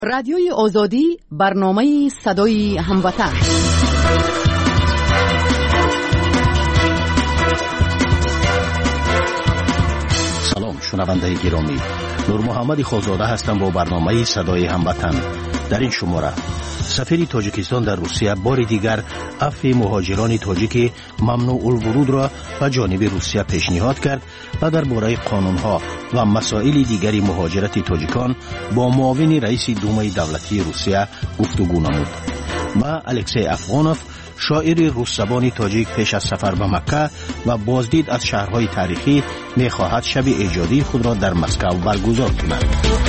رادیوی آزادی برنامه صدای هموطن. سلام شنونده گرامی، نور محمد خانزاده هستم با برنامه صدای هموطن. در این شماره سفیر تاجیکستان در روسیه بار دیگر عفو مهاجران تاجیک ممنوع الورود را به جانب روسیه پیشنهاد کرد و درباره قانونها و مسائل دیگری مهاجرت تاجیکان با معاون رئیس دومای دولتی روسیه گفتگو نمود. ما الکسی افغانوف، شاعر روس‌زبان تاجیک، پیش از سفر به مکه و بازدید از شهرهای تاریخی می‌خواهد شب ایجادی خود را در مسکو برگزار کند.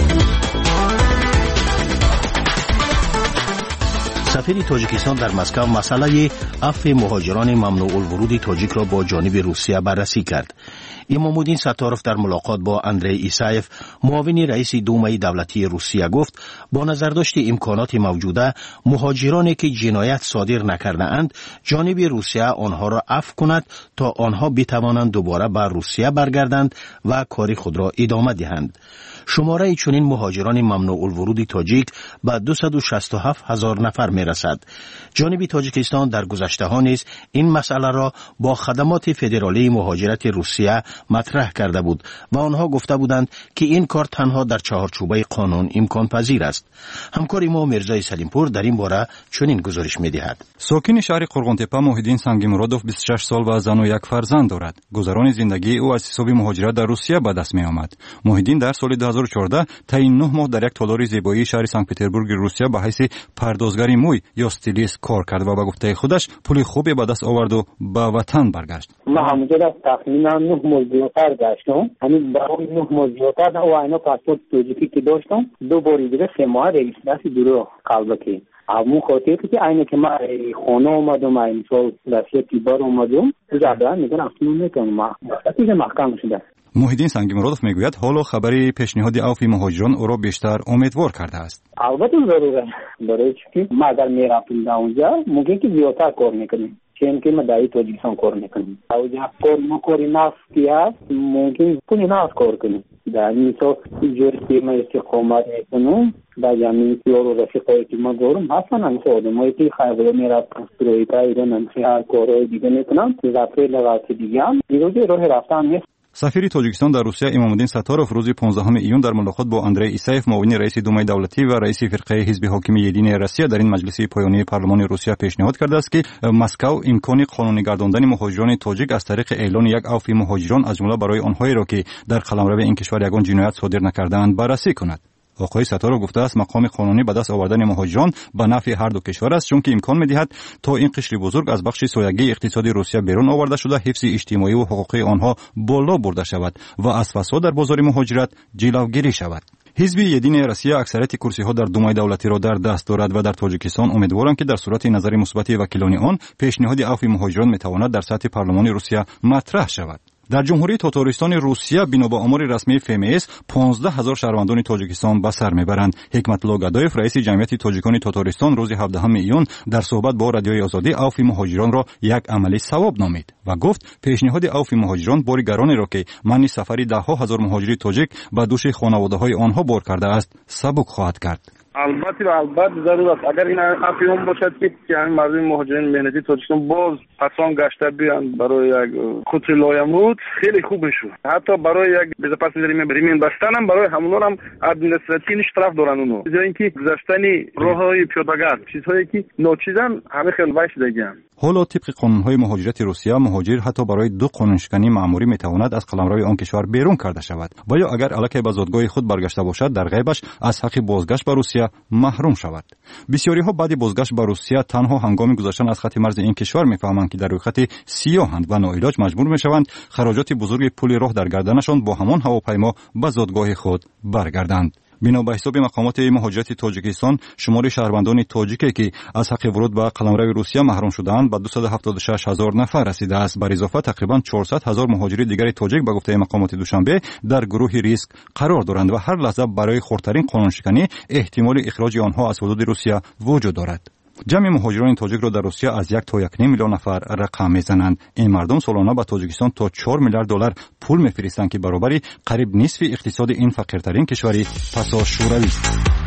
سفیر تاجیکستان در مسکو مسئله عفو مهاجران ممنوع الورود تاجیک را با جانب روسیه بررسی کرد. امامالدین ستارف در ملاقات با اندری ایسایف، معاون رئیس دومای دولتی روسیه، گفت با نظر داشت امکانات موجوده، مهاجرانی که جنایت صادر نکرده اند جانب روسیه آنها را عفو کند تا آنها بتوانند دوباره به روسیه برگردند و کار خود را ادامه دهند. شماره چنین مهاجران ممنوع الورود تاجیک به 267,000 نفر می رسد. جانب تاجیکستان در گذشته ها نیز این مسئله را با خدمات فدرالی مهاجرت روسیه مطرح کرده بود و آنها گفته بودند که این کار تنها در چهارچوبه قانون امکان پذیر است. همکار ما مرزای سلیمپور در این باره چنین گزارش می دهد. ساکن شهر قرغنتپه موحدین سنگیمرادوف 26 سال و زن و یک فرزند دارد. گذران زندگی او از حساب مهاجرت در روسیه به دست می آمد. موحدین در سال 2014 تا این 9 ماه در یک تالار زیبایی شهر سنت پترزبورگ روسیه به حیث پردازگر موی یا استیلیست کار کرد و به گفته خودش پول خوبی به دست آورد و به وطن برگشت. من همونجا تقریبا 9 ماه زیادتر گشتم. همین برای 9 ماه زیادتر و اینا پاسپورت تاجیکی که داشتم 2 بار دیگه 3 ماه رجیستراسی درو قبل که همون خاطر که اینه که من خانه اومدم این سال رسیه تیبار اومدم زدن میگن اصلا نمیتونم وقتی محکم شده. موحدین سنگیمرادوف میگوید حالا خبری پیشنهاد عفو مهاجران او را بیشتر امیدوار کرده است. البته ضروره برای چی ما اگر میرفتیم اونجا ممکن که زیادتر کار میکنیم چون که ما در تاجیکستان کار میکنیم اونجا کاری نفت که ممکن کنی نفت کار کنیم در این تو جوری که ما استقامت میکنم در جمعی رو رفیقایی که ما دارم اصلا همسه آدمایی که خیلی میرفتن پرویتا ایران همسه هر کارهای دیگه میکنم زفره لغاتی دیگه هم دیگه راه رفتن نیست. سفیر تاجیکستان در روسیه امامالدین ستارف روز 15 ایون در ملاقات با اندری ایسایف، معاون رئیس دومای دولتی و رئیس فرقه حزب حاکم یدین روسیه در این مجلس پایانی پارلمان روسیه پیشنهاد کرده است که مسکو امکان قانونی گرداندن مهاجران تاجیک از طریق اعلان یک عفو مهاجران از جمله برای آنهایی را که در قلمرو این کشور یگان جنایت صادر نکرده‌اند بررسی کند. آقای ستارف گفته است مقام قانونی به دست آوردن مهاجران به نفع هر دو کشور است، چون که امکان می‌دهد تا این قشر بزرگ از بخش سایگی اقتصادی روسیه بیرون آورده شده حفظ اجتماعی و حقوقی آنها بالا برده شود و از فساد در بازار مهاجرت جلوگیری شود. حزب یدین روسیه اکثریت کرسی‌ها در دومای دولتی را در دست دارد و در تاجیکستان امیدوارند که در صورت نظر مثبت وکیلان آن پیشنهاد عفو مهاجران میتواند در سطح پارلمان روسیه مطرح شود. در جمهوری تاتارستان روسیه بنا به آمار رسمی فمس 15,000 شهروندان تاجیکستان به سر میبرند. حکمت‌الله گدایف رئیس جمعیت تاجیکان تاتارستان روز 17 ایون در صحبت با رادیوی آزادی عفو مهاجران را یک عملی ثواب نامید و گفت پیشنهاد عفو مهاجران بار گرانی را که معنی سفری ده‌ها هزار مهاجر تاجیک به دوش خانواده‌های آنها بار کرده است سبک خواهد کرد. البته ضرور است اگر این عفو باشد که همین مردم مهاجرین مهنتی تاجیکستان باز پسان گشته بیان برای یک خطر لایمود خیلی خوب میشود. حتی برای یک بزاپاس بریم بستن هم برای همون هم ادمنستراتیو اشتراف دارن اونو جای اینکه گذشتنی راههای پیاده‌گر چیزهایی که ناچیزن همه خیلی وحش دیگه. حالا طبق قانون‌های مهاجرت روسیه مهاجر حتی برای 2 قانونشکنی مأموری میتواند از قلمرو آن کشور بیرون کرده شود و یا اگر الکی به زادگاه خود برگشته باشد در غیبش از حق بازگشت به روسیه محروم شود. بسیاری‌ها بعد بازگشت به روسیه تنها هنگام گذشتن از خط مرز این کشور میفهمند که در روی خط سیاهند و ناعلاج مجبور میشوند خراجات بزرگ پول راه در گردنشان با همان هواپیما به زادگاه خود برگردند. بنا به حساب مقامات مهاجرت تاجیکستان شمار شهروندان تاجیکی که از حق ورود به قلمرو روسیه محروم شدند به 276,000 نفر رسیده است. بر اضافه تقریبا 400,000 مهاجر دیگر تاجیک به گفته مقامات دوشنبه در گروه ریسک قرار دارند و هر لحظه برای خردترین قانونشکنی احتمال اخراج آنها از حدود روسیه وجود دارد. جمع مهاجران تاجیک را در روسیه از 1 تا 1.5 میلیون نفر رقم میزنند. این مردم سالانه به تاجیکستان تا 4 میلیارد دلار پول میفرستند که برابری قریب نصف اقتصاد این فقیرترین کشوری پسا شوروی است.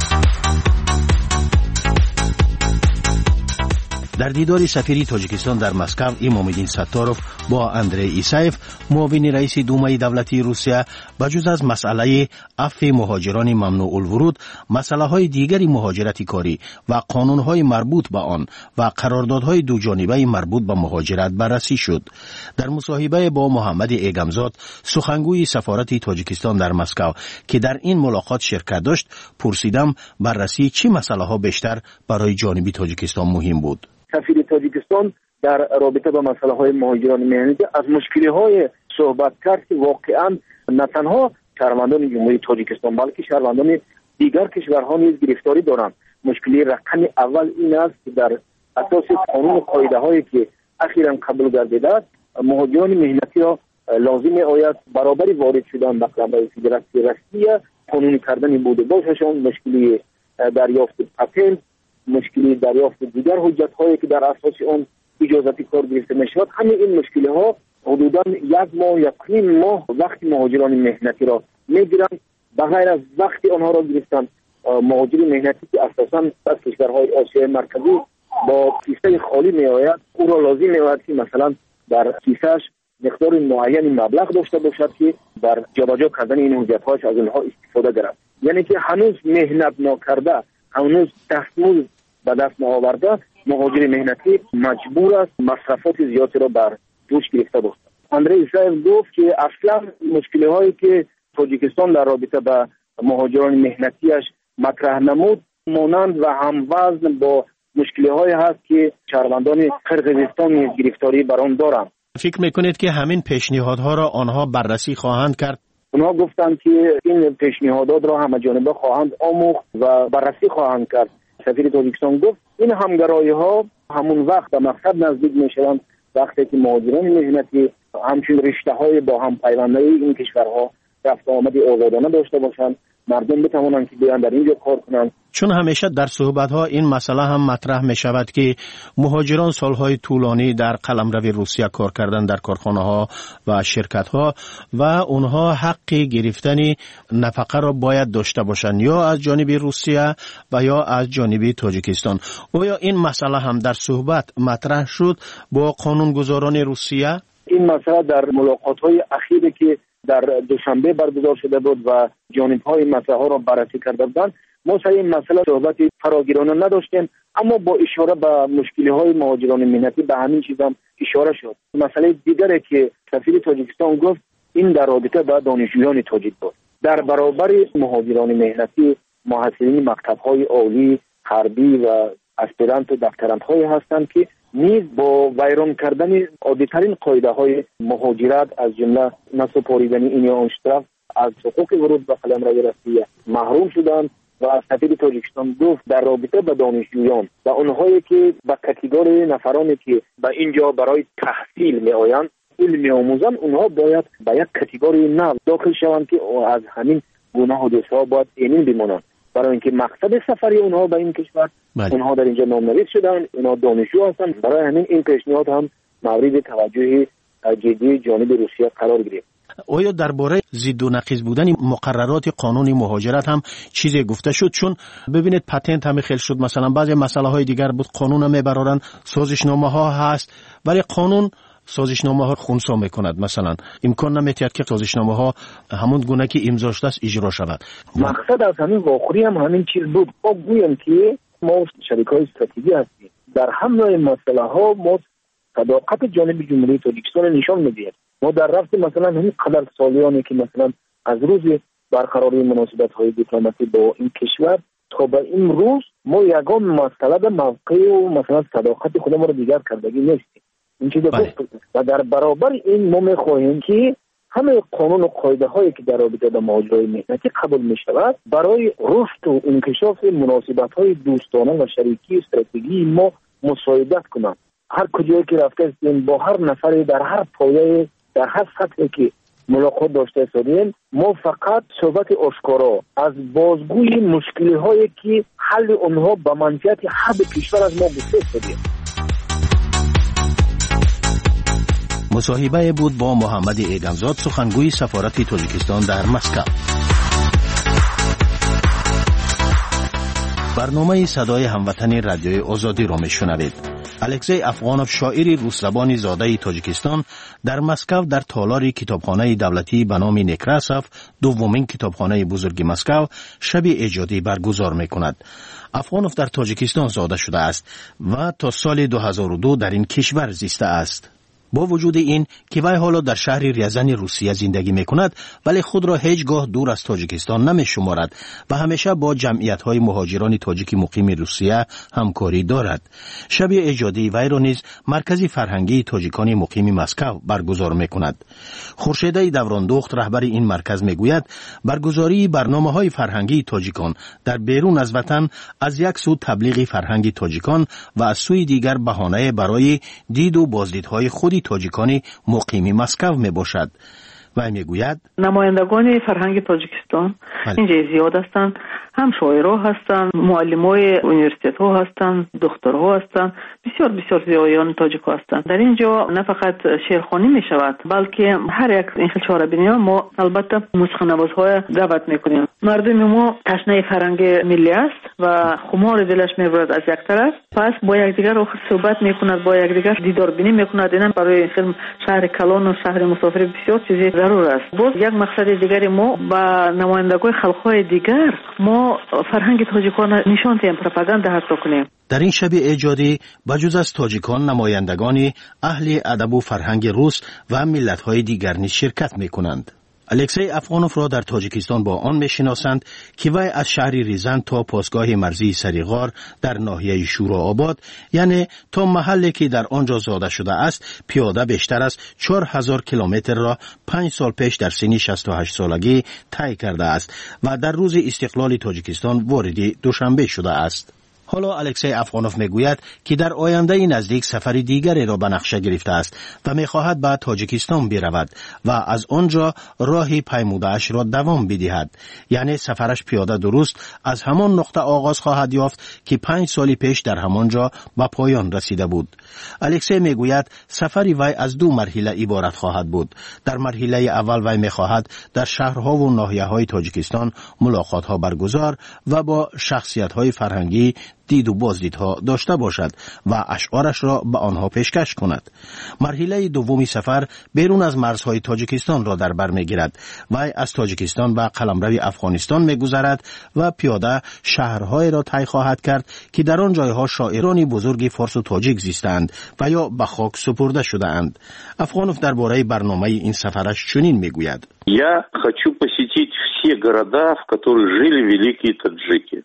در دیدار سفیر تاجیکستان در مسکو امام‌الدین ستاروف با اندری ایسایف معاون رئیس دومای دولتی روسیه بجز از مسئله عفو مهاجران ممنوع الورود مسائل دیگری مهاجرت کاری و قانون‌های مربوط به آن و قراردادهای دو جانبه مربوط به مهاجرت بررسی شد. در مصاحبه با محمد ایگمزاد سخنگوی سفارت تاجیکستان در مسکو که در این ملاقات شرکت داشت پرسیدم بررسی چه مسائل‌ها بیشتر برای جانب تاجیکستان مهم بود. سفیر تاجیکستان در رابطه با مسئله های مهاجران مهنتی از مشکلی های صحبت کرد که واقعا نه تنها شهروندان جمهوری تاجیکستان بلکه شهروندان دیگر کشورها نیز گرفتاری دارند. مشکلی رقم اول این است که در اساس قانون و قاعده هایی که اخیراً قبول گردیده است مهاجران مهنتی را لازم آید برابری وارد شدن به قلمرو فدراسیون روسیه قانونی کردن بوده باششان، مشکلی دریافت پتنت، مشکلی دریافت دیگر حجت هایی که در اساس اون اجازه کار گرفته میشود. همه این مشکلی ها حدوداً 1 ماه یا 3 ماه وقت مهاجران مهنتی را میگیرند. بغیر از وقتی آنها را گرفتن مهاجر مهنتی که اساساً از کشورهای آسیای مرکزی با کیسه خالی می آید او را لازم می آید که مثلا در کیسهش مقدار معین مبلغ داشته باشد که در جابجا کردن این حجت هاش از اونها استفاده گیرد. یعنی که هنوز مهنت نکرده، هنوز دستمزد به دست نآورده مهاجر مهنتی مجبور است مصرفات زیادی را بر دوش گرفته باشد. اندری ایسایف گفت که اصلا مشکلی هایی که تاجیکستان در رابطه با مهاجران مهنتیش مطرح نمود مانند و هموزن با مشکلی هایی هست که شهروندان قرقیزستان نیز گرفتاری بر آن دارند. فکر میکنید که همین پیشنهادها را آنها بررسی خواهند کرد؟ اونها گفتند که این پیشنهادات را همه جانبه خواهند آموخت و بررسی خواهند کرد. سفیر تاجیکستان گفت این همگرایی ها همون وقت به مقصد نزدیک میشوند وقتی که مهاجران مهنتی همچون رشته های با هم پیوندی این کشورها رفت آمد آزادانه داشته باشند، مردم بتوانند که بیان در اینجا کار کنند. چون همیشه در صحبت‌ها این مسئله هم مطرح می شود که مهاجران سالهای طولانی در قلمرو روسیه کار کردن در کارخانه‌ها و شرکت‌ها و اونها حق گرفتن نفقه را باید داشته باشند یا از جانب روسیه و یا از جانب تاجیکستان. آیا این مسئله هم در صحبت مطرح شد با قانونگذاران روسیه؟ این مسئله در ملاقات‌های اخیری که در دوشنبه برگزار شده بود و جانب‌های مسئله ها را بررسی کرده بودند ما سر این مسئله صحبت فراگیرانه نداشتیم، اما با اشاره به مشکلی‌های مهاجران مهنتی به همین چیز هم اشاره شد. مسئله دیگری که سفیر تاجیکستان گفت این در رابطه با دانشجویان تاجیک بود. در برابر مهاجران مهنتی محصلین مکتب‌های عالی، حربی و اسپرانت و دکترانت‌هایی هستند که نیز با ویران کردن عادی‌ترین قاعده‌های مهاجرت از جمله نسپاریدن این یا آن طرف از حقوق ورود به قلمرو روسیه محروم شدند و سفیر تاجیکستان گفت در رابطه با دانشجویان و اونهایی که به کاتگوری نفرانی که به اینجا برای تحصیل میآیند علم میآموزند اونها باید به یک کاتگوری نو داخل شوند که از همین گونه حادثه‌ها باید امین بمانند، برای اینکه مقصد سفری اونها به این کشور اونها در اینجا نامنویس شدن، اونها دانشجو هستند. برای همین این پیشنهاد هم مورد توجه جدی جانب روسیه قرار گرفت. آیا درباره ضد و نقیض بودن مقررات قانون مهاجرت هم چیزی گفته شد؟ چون ببینید پتنت هم خیلی شد، مثلا بعضی مسئله های دیگر بود، قانون هم میبرارن، سازشنامه ها هست ولی قانون سازشنامه ها خونسا میکند، مثلا امکان نمیتید که سازشنامه ها همون گونه که امضا شده است اجرا شود. مقصد از همین واخوری هم همین چیز بود. ما گویم که ما شریکای استراتژی هستیم در همه مسئله ها، ما صداقت جانب جمهوری تاجیکستان نشان میدیم. ما در رفت مثلا همین قدر سالیانی که مثلا از روز برقراری مناسبت های دیپلماسی با این کشور تا به این روز ما یگان مسئله به موقع و مثلا صداقت خود ما رو دیگر کردگی نیستیم. این چیز و در برابر این ما میخواهیم که همه قانون و قاعده هایی که در رابطه با مهاجران مهنتی قبول می شود برای رشد و انکشاف مناسبت های دوستانه و شریکی استراتژی ما مساعدت کنند. هر کجایی که رفته هستیم با هر نفری در هر پایه در هر سطحی که ملاقات داشته هستیم ما فقط صحبت آشکارا از بازگوی مشکلی هایی که حل اونها به منفعت هر کشور از ما گفته هستیم. مصاحبه بود با محمد ایگمزاد سخنگوی سفارت تاجیکستان در مسکو. برنامه صدای هموطن رادیوی آزادی را میشنوید. الکسی افغانوف شاعر روسزبان زاده تاجیکستان در مسکو در تالار کتابخانه دولتی به نام نکراسوف دومین کتابخانه بزرگ مسکو شب ایجادی برگزار میکند. افغانوف در تاجیکستان زاده شده است و تا سال 2002 در این کشور زیسته است. با وجود این که وی حالا در شهر ریزن روسیه زندگی میکند، ولی خود را هیچگاه دور از تاجیکستان نمیشمارد و همیشه با جمعیت‌های مهاجران تاجیک مقیم روسیه همکاری دارد. شب ایجادی وی را نیز مرکز فرهنگی تاجیکان مقیم مسکو برگزار میکند. خورشیده دوراندخت رهبر این مرکز میگوید برگزاری برنامه‌های فرهنگی تاجیکان در بیرون از وطن از یک سو تبلیغ فرهنگ تاجیکان و از سوی دیگر بهانه برای دید و بازدیدهای خود تاجیکان مقیم مسکو می باشد. و میگوید نمایندگان فرهنگ تاجیکستان اینجا زیاد هستند، هم شاعرها هستند، معلمای یونیورسیته ها هستند، دکترها هستند، بسیار بسیار زیایان تاجیک هستند. در اینجا نه فقط شعرخوانی می شود، بلکه هر یک این خیل چهاربینی ها ما البته موسیقی نوازهای دعوت میکنیم. مردم ما تشنه فرهنگ ملی است و خمار دلش میبرد از یک طرف، پس با یکدیگر صحبت میکند، با یکدیگر دیدار بینی میکند. اینا برای فیلم شهر کلان و شهر مسافر بسیار چیزی ضرور است. باز یک مقصد دیگری ما با نمایندگان خلق‌های دیگر ما فرهنگ تاجیکان نشان دهیم، پروپاگاندا حتی کنیم. در این شب ایجادی بجز از تاجیکان نمایندگان اهل ادب و فرهنگ روس و ملت‌های دیگر نیز شرکت میکنند. الکسی افغانوف را در تاجیکستان با آن میشناسند که وی از شهر ریزن تا پاسگاه مرزی سریغار در ناحیه شورآباد، یعنی تا محلی که در آنجا زاده شده است، پیاده بیشتر از 4000 کیلومتر را 5 سال پیش در سن 68 سالگی طی کرده است و در روز استقلال تاجیکستان وارد دوشنبه شده است. حالا الکسی افغانوف میگوید که در آینده نزدیک سفر دیگری را به نقشه گرفته است و میخواهد به تاجیکستان برود و از آنجا راه پیموده‌اش را دوام بدهد، یعنی سفرش پیاده درست از همان نقطه آغاز خواهد یافت که 5 سال پیش در همانجا به پایان رسیده بود. الکسی میگوید سفر وی از 2 مرحله عبارت خواهد بود. در مرحله اول وی میخواهد در شهرها و ناحیه‌های تاجیکستان ملاقات‌ها برگزار و با شخصیت‌های فرهنگی دید و بازدیدها داشته باشد و اشعارش را به آنها پیشکش کند. مرحله دومی سفر بیرون از مرزهای تاجیکستان را در بر میگیرد. وی از تاجیکستان به قلمرو افغانستان میگذرد و پیاده شهرهای را طی خواهد کرد که در آن جایها شاعران بزرگ فارس و تاجیک زیستند و یا به خاک سپرده شده‌اند. افغانوف درباره برنامه این سفرش چنین میگوید: Я хочу посетить все города, в которых жили великие таджики.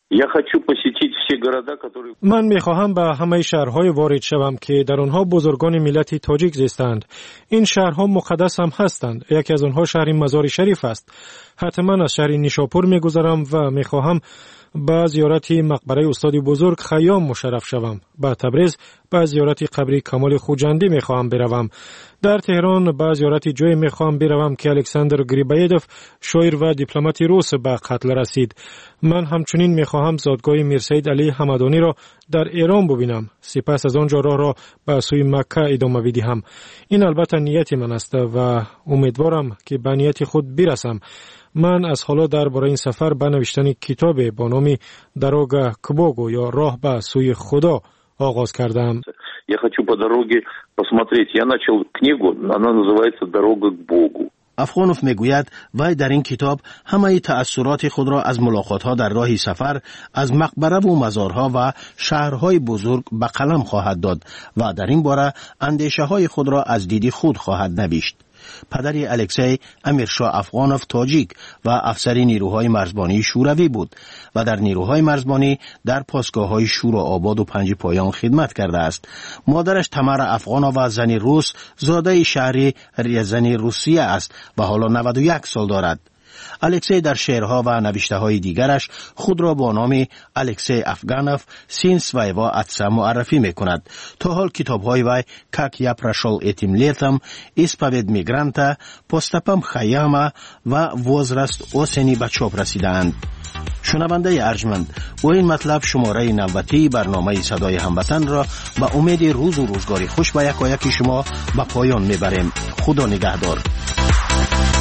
من میخواهم به همه شهرهای وارد شوم که در آنها بزرگان ملت تاجیک زیستند. این شهرها مقدس هم هستند. یکی از آنها شهر مزار شریف است. حتما از شهر نیشاپور میگذرم و میخواهم با زیارت مقبره استاد بزرگ خیام مشرف شوم. با تبریز با زیارت قبر کمال خوجندی میخواهم بروم. در تهران با زیارت جای میخواهم بروم که الکساندر گریبایدوف شاعر و دیپلمات روس به قتل رسید. من همچنین میخواهم زادگاه میرسید علی حمدانی را در ایران ببینم. سپس از آنجا راه را به سوی مکه ادامه بدهم. این البته نیت من است و امیدوارم که به نیت خود برسم. من از حالا درباره این سفر به نوشتن کتاب با نام دروگا к Богу یا راه به سوی خدا آغاز کردم. Я хочу по дороге посмотреть. Я начал книгу, она называется «Дорога к Богу». افغانوف میگوید وی در این کتاب همه تأثیرات خود را از ملاقات‌ها در راه سفر از مقبره و مزارها و شهرهای بزرگ به قلم خواهد داد و در این باره اندیشه‌های خود را از دید خود خواهد نوشت. پدر الکسی امیرشاه افغانوف تاجیک و افسر نیروهای مرزبانی شوروی بود و در نیروهای مرزبانی در پاسگاه‌های شورآباد و پنج پایان خدمت کرده است. مادرش تمر افغانوف زن روس زاده شهر ریزن روسیه است و حالا 91 سال دارد. الکسی در شعرها و نوشته‌های دیگرش خود را با نام الکسی افغانوف سین سوایوا اتسا معرفی می‌کند. تا حال کتاب‌های وی «Как я прошел этим летом», «Исповедь мигранта», «Поступом Хаяма» و «Возраст осени» به چاپ رسیدند. شنونده ارجمند، و این مطلب شماره 90 برنامه صدای هموطن را به امید روز و روزگاری خوش به یکایک شما به پایان میبریم. خدا نگهدار.